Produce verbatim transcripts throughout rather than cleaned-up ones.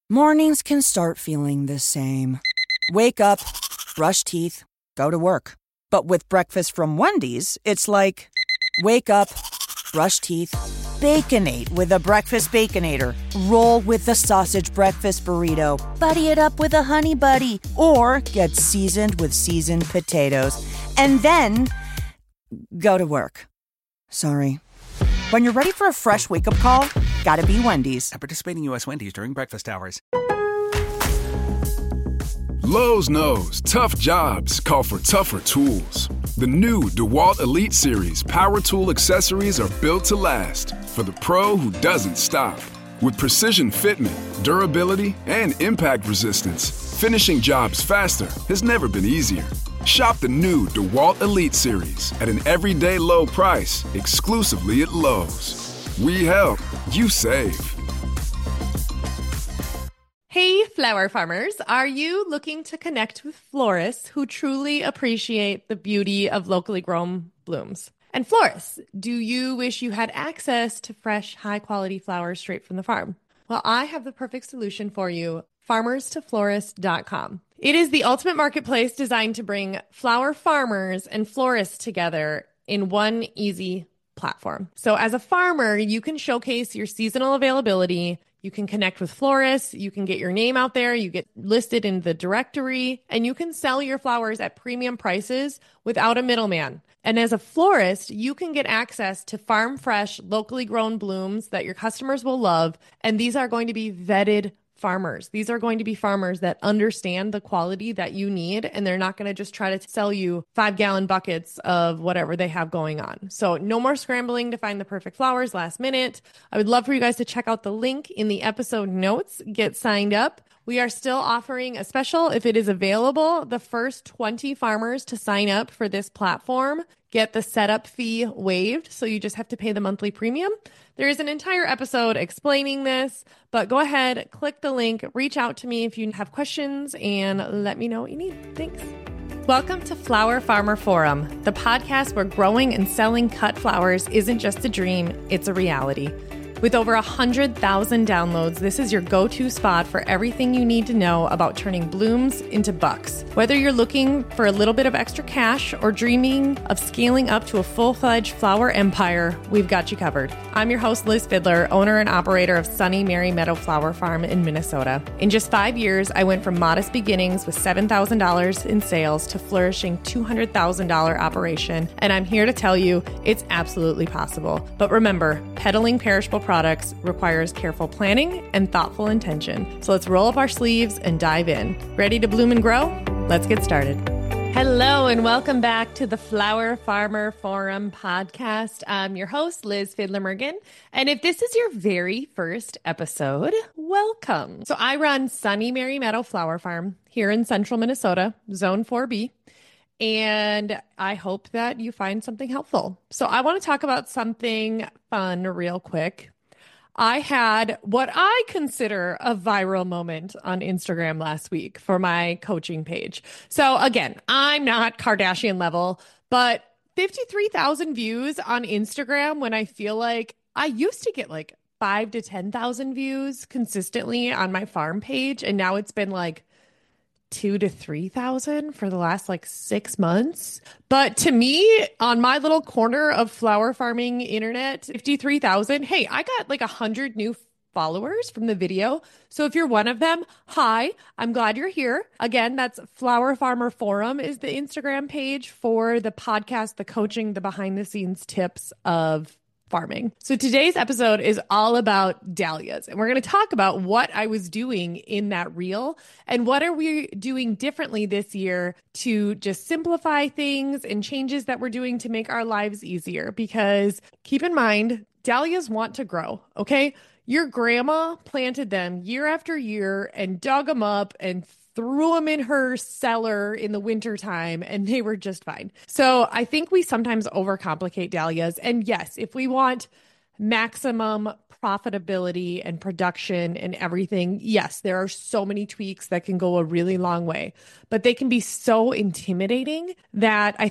Mornings can start feeling the same. Wake up, brush teeth, go to work. But with breakfast from Wendy's, it's like, wake up, brush teeth, Baconate with a breakfast Baconator. Roll with the sausage breakfast burrito. Buddy it up with a Honey Buddy. Or get seasoned with seasoned potatoes. And then go to work. Sorry. When you're ready for a fresh wake-up call, gotta be Wendy's. At participating U S Wendy's during breakfast hours. Lowe's knows tough jobs call for tougher tools. The new DeWalt Elite Series power tool accessories are built to last for the pro who doesn't stop. With precision fitment, durability, and impact resistance, finishing jobs faster has never been easier. Shop the new DeWalt Elite Series at an everyday low price exclusively at Lowe's. We help, you save. Hey, flower farmers. Are you looking to connect with florists who truly appreciate the beauty of locally grown blooms? And florists, do you wish you had access to fresh, high-quality flowers straight from the farm? Well, I have the perfect solution for you, farmers to florists dot com. It is the ultimate marketplace designed to bring flower farmers and florists together in one easy platform. So as a farmer, you can showcase your seasonal availability. You can connect with florists, you can get your name out there, you get listed in the directory, and you can sell your flowers at premium prices without a middleman. And as a florist, you can get access to farm fresh, locally grown blooms that your customers will love. And these are going to be vetted farmers. These are going to be farmers that understand the quality that you need, and they're not going to just try to sell you five gallon buckets of whatever they have going on. So no more scrambling to find the perfect flowers last minute. I would love for you guys to check out the link in the episode notes, get signed up. We are still offering a special, if it is available, the first twenty farmers to sign up for this platform get the setup fee waived. So you just have to pay the monthly premium. There is an entire episode explaining this, but go ahead, click the link, reach out to me if you have questions, and let me know what you need. Thanks. Welcome to Flower Farmer Forum, the podcast where growing and selling cut flowers isn't just a dream, it's a reality. With over one hundred thousand downloads, this is your go-to spot for everything you need to know about turning blooms into bucks. Whether you're looking for a little bit of extra cash or dreaming of scaling up to a full-fledged flower empire, we've got you covered. I'm your host, Liz Fiddler, owner and operator of Sunny Mary Meadow Flower Farm in Minnesota. In just five years, I went from modest beginnings with seven thousand dollars in sales to flourishing two hundred thousand dollars operation, and I'm here to tell you it's absolutely possible. But remember, peddling perishable products requires careful planning and thoughtful intention. So let's roll up our sleeves and dive in. Ready to bloom and grow? Let's get started. Hello and welcome back to the Flower Farmer Forum podcast. I'm your host, Liz Fiddler-Mergen. And if this is your very first episode, welcome. So I run Sunny Mary Meadow Flower Farm here in central Minnesota, Zone four B. And I hope that you find something helpful. So I want to talk about something fun real quick. I had what I consider a viral moment on Instagram last week for my coaching page. So again, I'm not Kardashian level, but fifty-three thousand views on Instagram when I feel like I used to get like five to ten thousand views consistently on my farm page. And now it's been like two to three thousand for the last like six months. But to me, on my little corner of flower farming internet, fifty-three thousand, hey, I got like a hundred new followers from the video. So if you're one of them, hi, I'm glad you're here. Again, that's Flower Farmer Forum is the Instagram page for the podcast, the coaching, the behind the scenes tips of farming. So today's episode is all about dahlias, and we're going to talk about what I was doing in that reel and what are we doing differently this year to just simplify things and changes that we're doing to make our lives easier. Because keep in mind, dahlias want to grow, okay? Your grandma planted them year after year and dug them up and threw them in her cellar in the wintertime, and they were just fine. So I think we sometimes overcomplicate dahlias. And yes, if we want maximum profitability and production and everything, yes, there are so many tweaks that can go a really long way, but they can be so intimidating that I think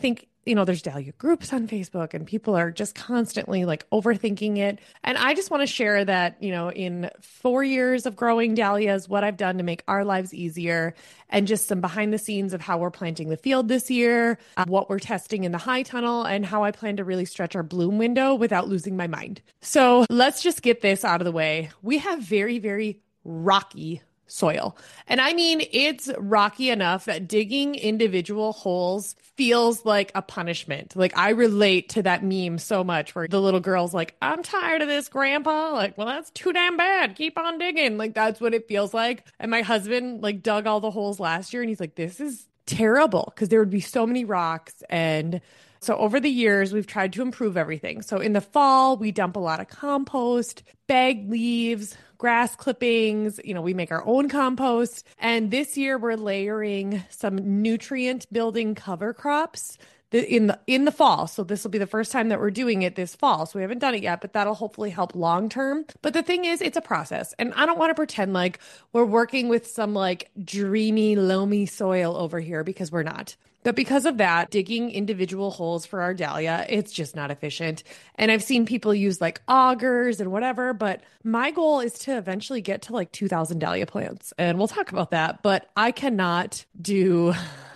you know, there's Dahlia groups on Facebook and people are just constantly like overthinking it. And I just want to share that, you know, in four years of growing dahlias, what I've done to make our lives easier and just some behind the scenes of how we're planting the field this year, uh, what we're testing in the high tunnel, and how I plan to really stretch our bloom window without losing my mind. So let's just get this out of the way. We have very, very rocky soil. And I mean, it's rocky enough that digging individual holes feels like a punishment. Like I relate to that meme so much where the little girl's like, I'm tired of this, grandpa. Like, well, that's too damn bad. Keep on digging. Like that's what it feels like. And my husband like dug all the holes last year and he's like, this is terrible because there would be so many rocks. And so over the years, we've tried to improve everything. So in the fall, we dump a lot of compost, bag leaves, grass clippings, you know, we make our own compost. And this year we're layering some nutrient building cover crops in the in the fall. So this will be the first time that we're doing it this fall. So we haven't done it yet, but that'll hopefully help long term. But the thing is, it's a process. And I don't want to pretend like we're working with some like dreamy, loamy soil over here because we're not. But because of that, digging individual holes for our dahlia, it's just not efficient. And I've seen people use like augers and whatever, but my goal is to eventually get to like two thousand dahlia plants. And we'll talk about that, but I cannot do...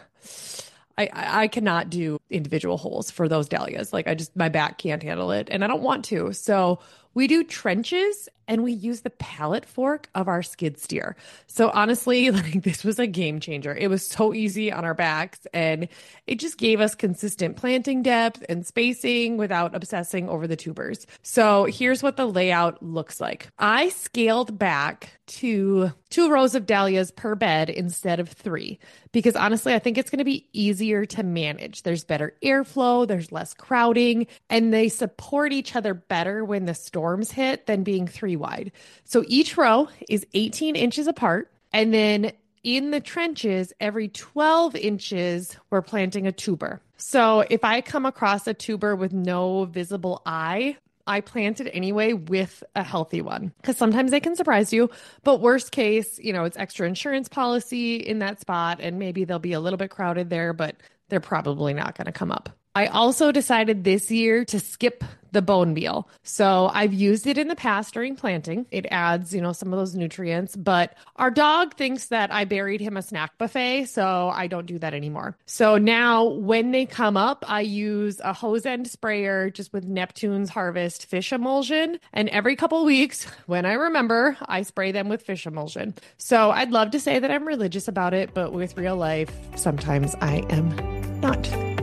I, I cannot do individual holes for those dahlias. Like I just, my back can't handle it and I don't want to. So we do trenches and we use the pallet fork of our skid steer. So honestly, like this was a game changer. It was so easy on our backs and it just gave us consistent planting depth and spacing without obsessing over the tubers. So here's what the layout looks like. I scaled back to two rows of dahlias per bed instead of three, because honestly, I think it's going to be easier to manage. There's better airflow, there's less crowding, and they support each other better when the storms hit than being three wide. So each row is eighteen inches apart. And then in the trenches, every twelve inches, we're planting a tuber. So if I come across a tuber with no visible eye, I plant it anyway with a healthy one because sometimes they can surprise you. But worst case, you know, it's extra insurance policy in that spot and maybe they'll be a little bit crowded there, but they're probably not going to come up. I also decided this year to skip the bone meal. So I've used it in the past during planting. It adds, you know, some of those nutrients, but our dog thinks that I buried him a snack buffet, so I don't do that anymore. So now when they come up, I use a hose end sprayer just with Neptune's Harvest fish emulsion. And every couple of weeks, when I remember, I spray them with fish emulsion. So I'd love to say that I'm religious about it, but with real life, sometimes I am not.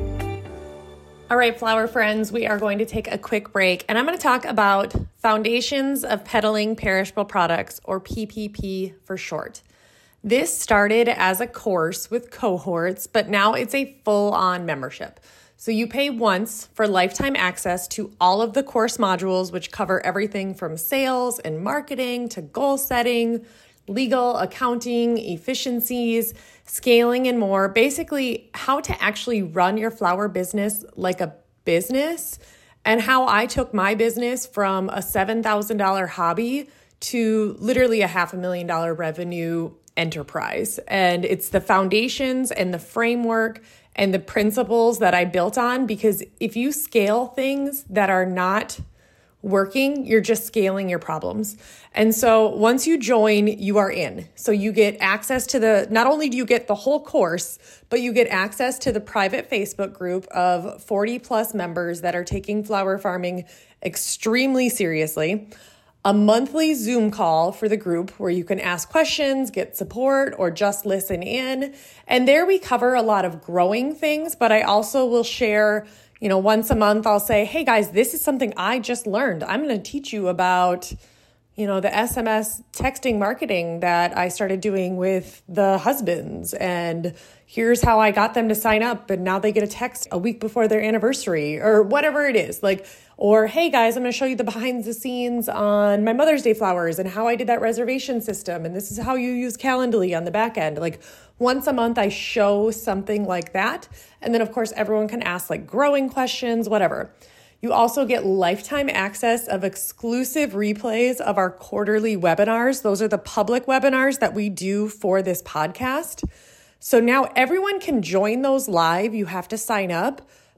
All right, flower friends, we are going to take a quick break and I'm going to talk about Foundations of Peddling Perishable Products, or P P P for short. This started as a course with cohorts, but now it's a full-on membership. So you pay once for lifetime access to all of the course modules, which cover everything from sales and marketing to goal setting, legal, accounting, efficiencies, scaling, and more. Basically, how to actually run your flower business like a business, and how I took my business from a seven thousand dollars hobby to literally a half a million dollar revenue enterprise. And it's the foundations and the framework and the principles that I built on, because if you scale things that are not working, you're just scaling your problems. And so once you join, you are in. So you get access to the, not only do you get the whole course, but you get access to the private Facebook group of forty plus members that are taking flower farming extremely seriously. A monthly Zoom call for the group where you can ask questions, get support, or just listen in. And there we cover a lot of growing things, but I also will share, you know, once a month, I'll say, hey guys, this is something I just learned. I'm going to teach you about, you know, the S M S texting marketing that I started doing with the husbands. And here's how I got them to sign up. And now they get a text a week before their anniversary or whatever it is. Like, or, hey guys, I'm going to show you the behind the scenes on my Mother's Day flowers and how I did that reservation system. And this is how you use Calendly on the back end. Like once a month, I show something like that. And then of course, everyone can ask like growing questions, whatever. You also get lifetime access of exclusive replays of our quarterly webinars. Those are the public webinars that we do for this podcast. So now everyone can join those live. You have to sign up,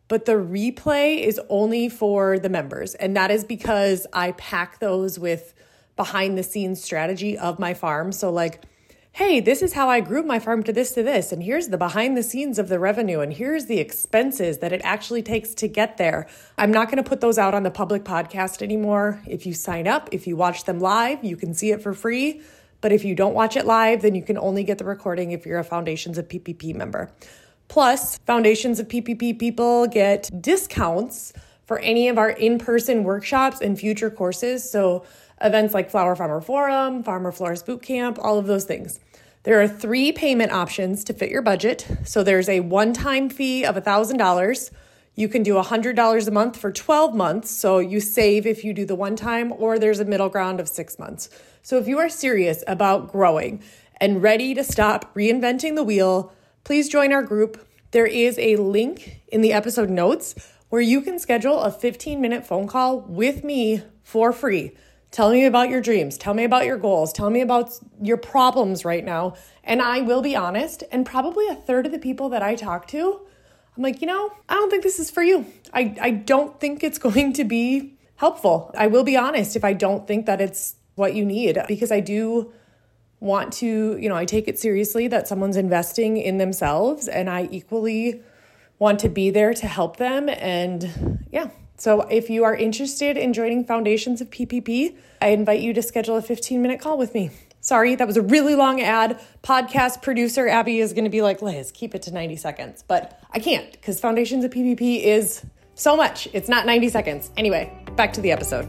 but the replay is only for the members. And that is because I pack those with behind the scenes strategy of my farm. So like, hey, this is how I grew my farm to this, to this, and here's the behind the scenes of the revenue, and here's the expenses that it actually takes to get there. I'm not going to put those out on the public podcast anymore. If you sign up, if you watch them live, you can see it for free. But if you don't watch it live, then you can only get the recording if you're a Foundations of P P P member. Plus, Foundations of P P P people get discounts for any of our in-person workshops and future courses. So events like Flower Farmer Forum, Farmer Florist Bootcamp, all of those things. There are three payment options to fit your budget. So there's a one-time fee of one thousand dollars. You can do one hundred dollars a month for twelve months. So you save if you do the one time, or there's a middle ground of six months. So if you are serious about growing and ready to stop reinventing the wheel, please join our group. There is a link in the episode notes where you can schedule a fifteen minute phone call with me for free. Tell me about your dreams. Tell me about your goals. Tell me about your problems right now. And I will be honest, and probably a third of the people that I talk to, I'm like, you know, I don't think this is for you. I, I don't think it's going to be helpful. I will be honest if I don't think that it's what you need, because I do want to, you know, I take it seriously that someone's investing in themselves, and I equally want to be there to help them. And yeah. So if you are interested in joining Foundations of P P P, I invite you to schedule a fifteen minute call with me. Sorry, that was a really long ad. Podcast producer Abby is going to be like, Liz, keep it to ninety seconds. But I can't, because Foundations of P P P is so much. It's not ninety seconds. Anyway, back to the episode.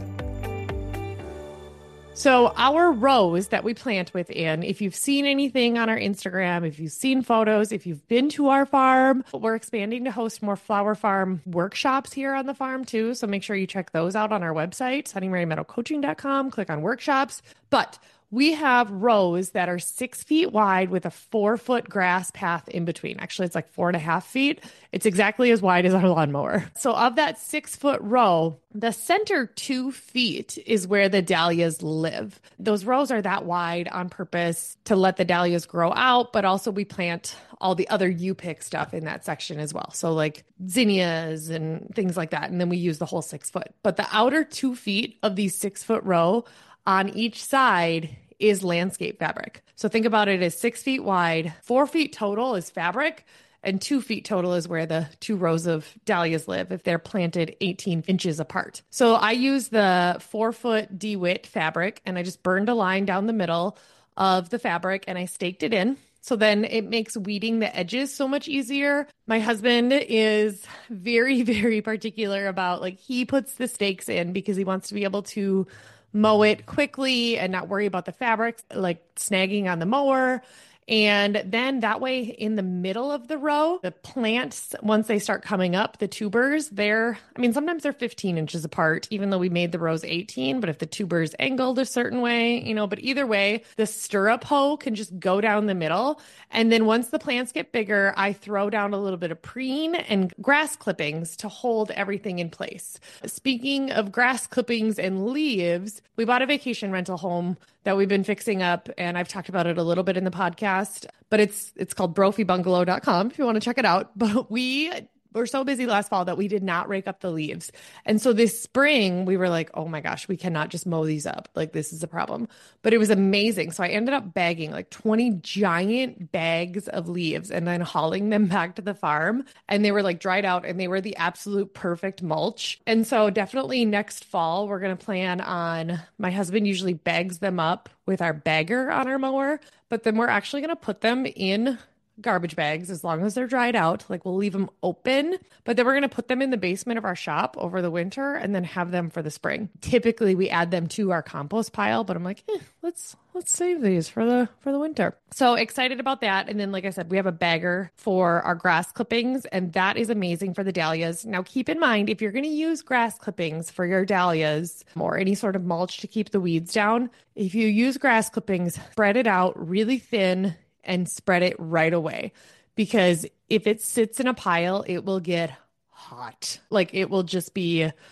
So our rows that we plant within, if you've seen anything on our Instagram, if you've seen photos, if you've been to our farm, we're expanding to host more flower farm workshops here on the farm too. So make sure you check those out on our website, sunny mary meadow coaching dot com, click on workshops. But we have rows that are six feet wide with a four foot grass path in between. Actually, it's like four and a half feet. It's exactly as wide as our lawnmower. So of that six foot row, the center two feet is where the dahlias live. Those rows are that wide on purpose to let the dahlias grow out, but also we plant all the other you-pick stuff in that section as well. So like zinnias and things like that. And then we use the whole six foot. But the outer two feet of these six foot row on each side is landscape fabric. So think about it as six feet wide, four feet total is fabric, and two feet total is where the two rows of dahlias live if they're planted eighteen inches apart. So I use the four foot DeWitt fabric, and I just burned a line down the middle of the fabric and I staked it in. So then it makes weeding the edges so much easier. My husband is very, very particular about, like, he puts the stakes in because he wants to be able to mow it quickly and not worry about the fabrics like snagging on the mower. And then that way in the middle of the row, the plants, once they start coming up, the tubers, they're, I mean, sometimes they're fifteen inches apart, even though we made the rows eighteen, but if the tuber's angled a certain way, you know, but either way, the stirrup hoe can just go down the middle. And then once the plants get bigger, I throw down a little bit of preen and grass clippings to hold everything in place. Speaking of grass clippings and leaves, we bought a vacation rental home that we've been fixing up, and I've talked about it a little bit in the podcast, but it's it's called brophy bungalow dot com if you want to check it out. But we were so busy last fall that we did not rake up the leaves. And so this spring, we were like, oh my gosh, we cannot just mow these up. Like, this is a problem. But it was amazing. So I ended up bagging like twenty giant bags of leaves and then hauling them back to the farm. And they were like dried out and they were the absolute perfect mulch. And so definitely next fall, we're going to plan on, my husband usually bags them up with our bagger on our mower, but then we're actually going to put them in garbage bags as long as they're dried out. Like, we'll leave them open, but then we're going to put them in the basement of our shop over the winter and then have them for the spring. Typically we add them to our compost pile, but I'm like, eh, let's, let's save these for the, for the winter. So excited about that. And then, like I said, we have a bagger for our grass clippings, and that is amazing for the dahlias. Now, keep in mind, if you're going to use grass clippings for your dahlias or any sort of mulch to keep the weeds down, if you use grass clippings, spread it out really thin and spread it right away, because if it sits in a pile, it will get hot. Like, it will just be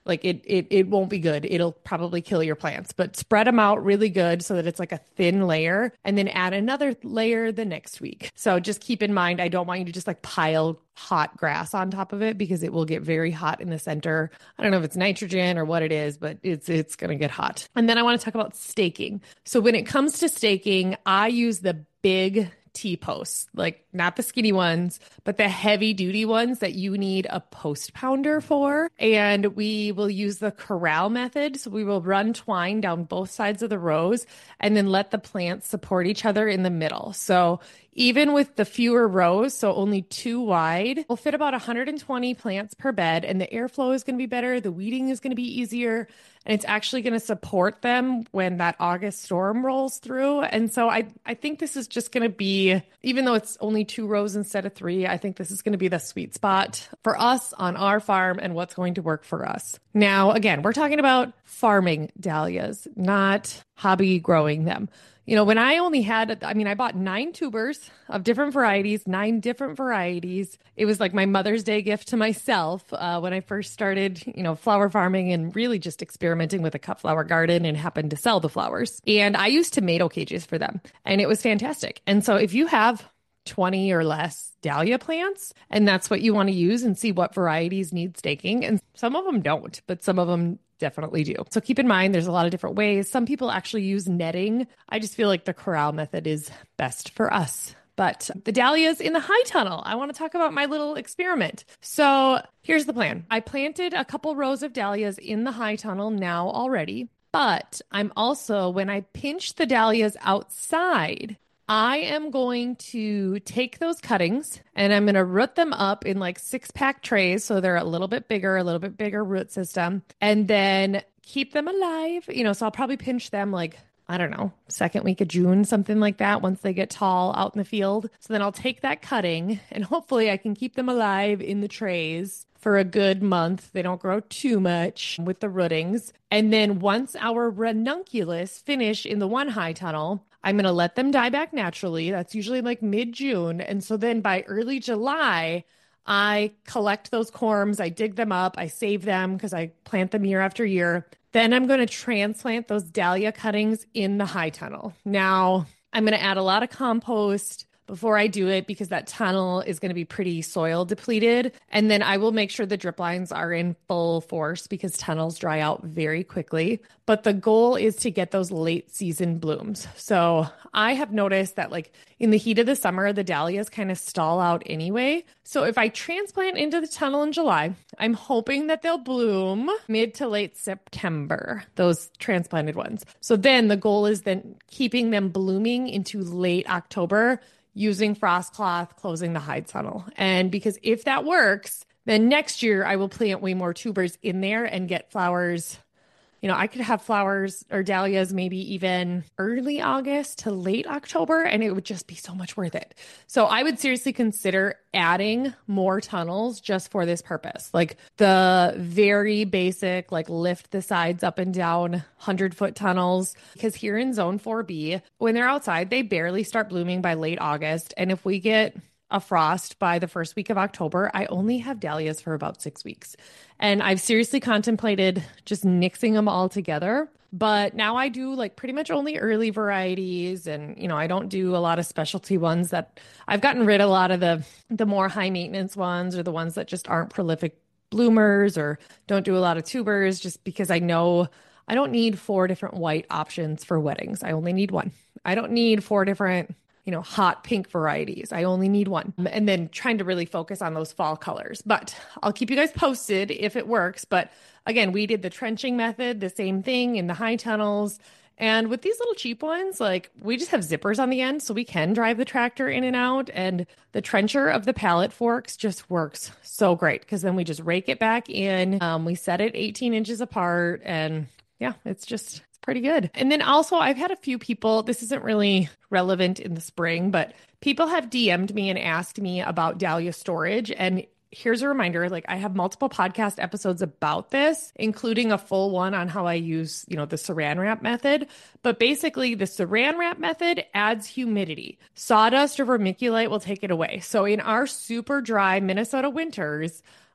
Like it, it, it won't be good. It'll probably kill your plants, but spread them out really good so that it's like a thin layer, and then add another layer the next week. So just keep in mind, I don't want you to just like pile hot grass on top of it because it will get very hot in the center. I don't know if it's nitrogen or what it is, but it's, it's going to get hot. And then I want to talk about staking. So when it comes to staking, I use the big T-posts, like not the skinny ones, but the heavy duty ones that you need a post pounder for. And we will use the corral method. So we will run twine down both sides of the rows and then let the plants support each other in the middle. So even with the fewer rows, so only two wide, we'll fit about one hundred twenty plants per bed, and the airflow is going to be better. The weeding is going to be easier, and it's actually going to support them when that August storm rolls through. And so I, I think this is just going to be, even though it's only two rows instead of three, I think this is going to be the sweet spot for us on our farm and what's going to work for us. Now, again, we're talking about farming dahlias, not hobby growing them. You know, when I only had, I mean, I bought nine tubers of different varieties, nine different varieties. It was like my Mother's Day gift to myself uh, when I first started, you know, flower farming and really just experimenting with a cut flower garden and happened to sell the flowers. And I used tomato cages for them, and it was fantastic. And so if you have twenty or less dahlia plants, and that's what you want to use, and see what varieties need staking. And some of them don't, but some of them definitely do. So keep in mind, there's a lot of different ways. Some people actually use netting. I just feel like the corral method is best for us. But the dahlias in the high tunnel, I want to talk about my little experiment. So here's the plan. I planted a couple rows of dahlias in the high tunnel now already, but I'm also, when I pinch the dahlias outside, I am going to take those cuttings and I'm going to root them up in like six pack trays. So they're a little bit bigger, a little bit bigger root system, and then keep them alive. You know, so I'll probably pinch them like, I don't know, second week of June, something like that, once they get tall out in the field. So then I'll take that cutting and hopefully I can keep them alive in the trays for a good month. They don't grow too much with the rootings. And then once our ranunculus finish in the one high tunnel, I'm going to let them die back naturally. That's usually like mid-June. And so then by early July, I collect those corms, I dig them up, I save them because I plant them year after year. Then I'm going to transplant those dahlia cuttings in the high tunnel. Now, I'm going to add a lot of compost before I do it because that tunnel is going to be pretty soil depleted. And then I will make sure the drip lines are in full force because tunnels dry out very quickly. But the goal is to get those late season blooms. So I have noticed that like in the heat of the summer, the dahlias kind of stall out anyway. So if I transplant into the tunnel in July, I'm hoping that they'll bloom mid to late September, those transplanted ones. So then the goal is then keeping them blooming into late October, using frost cloth, closing the high tunnel. And because if that works, then next year I will plant way more tubers in there and get flowers. You know, I could have flowers or dahlias maybe even early August to late October, and it would just be so much worth it. So I would seriously consider adding more tunnels just for this purpose. Like the very basic, like lift the sides up and down one hundred foot tunnels. Because here in zone four B, when they're outside, they barely start blooming by late August. And if we get a frost by the first week of October, I only have dahlias for about six weeks. And I've seriously contemplated just nixing them all together. But now I do like pretty much only early varieties. And, you know, I don't do a lot of specialty ones that I've gotten rid of a lot of the, the more high maintenance ones or the ones that just aren't prolific bloomers or don't do a lot of tubers just because I know I don't need four different white options for weddings. I only need one. I don't need four different you know, hot pink varieties. I only need one. And then trying to really focus on those fall colors. But I'll keep you guys posted if it works. But again, we did the trenching method, the same thing in the high tunnels. And with these little cheap ones, like we just have zippers on the end so we can drive the tractor in and out. And the trencher of the pallet forks just works so great because then we just rake it back in. Um, we set it eighteen inches apart and yeah, it's just pretty good. And then also I've had a few people, this isn't really relevant in the spring, but people have D M'd me and asked me about dahlia storage. And here's a reminder, like I have multiple podcast episodes about this, including a full one on how I use, you know, the saran wrap method. But basically the saran wrap method adds humidity. Sawdust or vermiculite will take it away. So in our super dry Minnesota winters,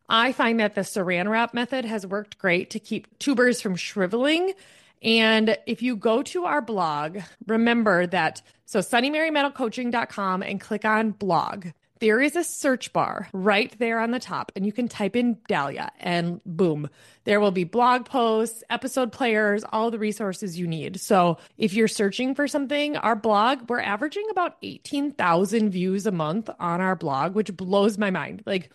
I find that the saran wrap method has worked great to keep tubers from shriveling. And if you go to our blog, remember that, so sunny mary meadow coaching dot com and click on blog. There is a search bar right there on the top, and you can type in Dahlia and boom, there will be blog posts, episode players, all the resources you need. So if you're searching for something, our blog, we're averaging about eighteen thousand views a month on our blog, which blows my mind. Like,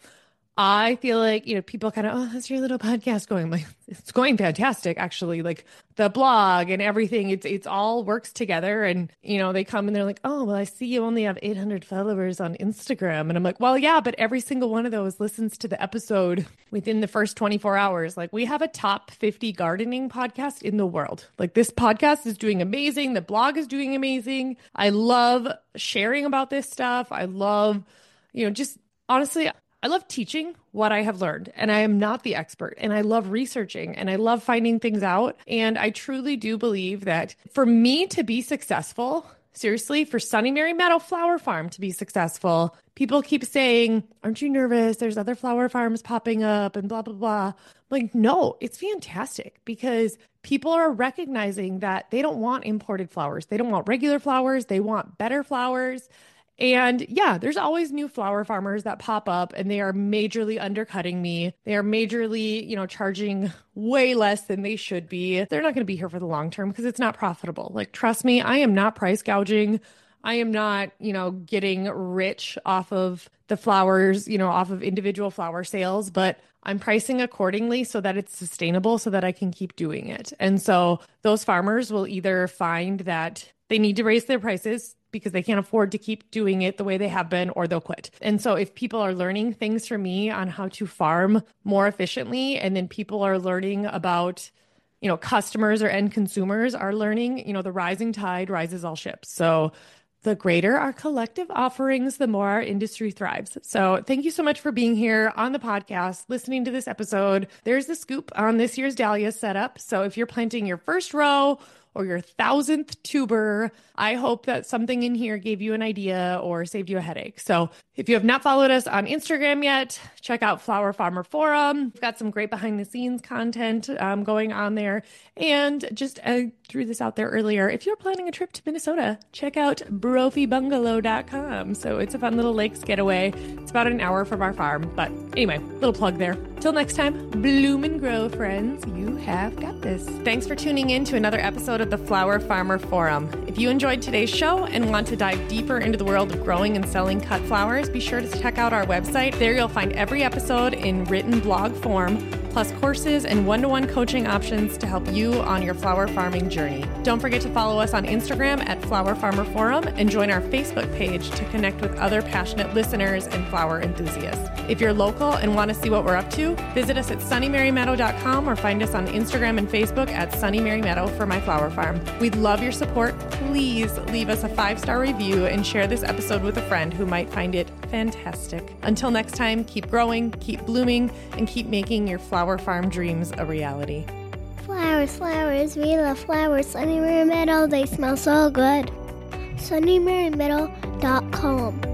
I feel like, you know, people kind of, oh, how's your little podcast going? I'm like, it's going fantastic, actually. Like the blog and everything, it's it's all works together. And, you know, they come and they're like, oh, well, I see you only have eight hundred followers on Instagram. And I'm like, well, yeah, but every single one of those listens to the episode within the first twenty-four hours. Like, we have a top fifty gardening podcast in the world. Like, this podcast is doing amazing. The blog is doing amazing. I love sharing about this stuff. I love, you know, just honestly, I love teaching what I have learned, and I am not the expert, and I love researching, and I love finding things out. And I truly do believe that for me to be successful, seriously, for Sunny Mary Meadow Flower Farm to be successful, people keep saying, aren't you nervous? There's other flower farms popping up and blah, blah, blah. I'm like, no, it's fantastic because people are recognizing that they don't want imported flowers. They don't want regular flowers. They want better flowers. And yeah, there's always new flower farmers that pop up and they are majorly undercutting me. They are majorly, you know, charging way less than they should be. They're not going to be here for the long term because it's not profitable. Like, trust me, I am not price gouging. I am not, you know, getting rich off of the flowers, you know, off of individual flower sales, but I'm pricing accordingly so that it's sustainable so that I can keep doing it. And so those farmers will either find that they need to raise their prices because they can't afford to keep doing it the way they have been, or they'll quit. And so if people are learning things from me on how to farm more efficiently, and then people are learning about, you know, customers or end consumers are learning, you know, the rising tide rises all ships. So the greater our collective offerings, the more our industry thrives. So thank you so much for being here on the podcast, listening to this episode. There's the scoop on this year's Dahlia setup. So if you're planting your first row or your thousandth tuber, I hope that something in here gave you an idea or saved you a headache. So if you have not followed us on Instagram yet, check out Flower Farmer Forum. We've got some great behind the scenes content um, going on there. And just I threw this out there earlier. If you're planning a trip to Minnesota, check out brophy bungalow dot com. So it's a fun little lakes getaway. It's about an hour from our farm. But anyway, little plug there. Till next time, bloom and grow, friends. You have got this. Thanks for tuning in to another episode of the Flower Farmer Forum. If you enjoyed today's show and want to dive deeper into the world of growing and selling cut flowers, be sure to check out our website. There you'll find every episode in written blog form, plus courses and one-to-one coaching options to help you on your flower farming journey. Don't forget to follow us on Instagram at Flower Farmer Forum and join our Facebook page to connect with other passionate listeners and flower enthusiasts. If you're local and want to see what we're up to, visit us at sunny mary meadow dot com or find us on Instagram and Facebook at Sunny Mary Meadow for my flower farm. We'd love your support. Please leave us a five-star review and share this episode with a friend who might find it fantastic. Until next time, keep growing, keep blooming, and keep making your flower farm dreams a reality. Flowers, flowers, we love flowers. Sunny Mary Meadow, they smell so good. sunny mary meadow dot com